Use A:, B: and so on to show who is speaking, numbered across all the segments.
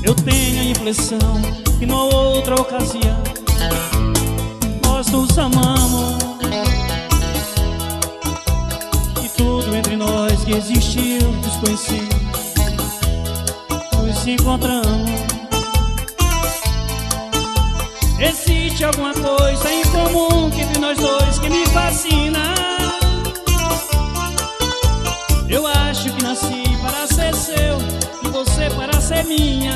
A: Eu tenho a impressão que numa outra ocasião nós nos amamos, e tudo entre nós que existiu desconhecido, nos encontramos. Existe alguma coisa em comum entre nós dois que me fascina. Eu acho que nasci para ser seu e você para ser minha.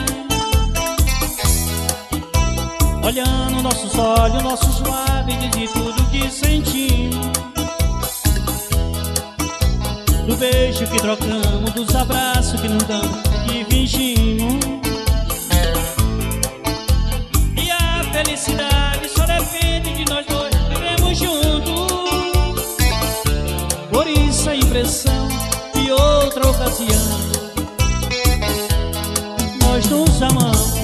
A: Olhando nossos olhos, nossos lábios, de tudo que sentimos, do beijo que trocamos, dos abraços que não damos e fingimos. E a felicidade só depende de nós dois, vivemos juntos. Por isso a impressão de outra ocasião nós nos amamos.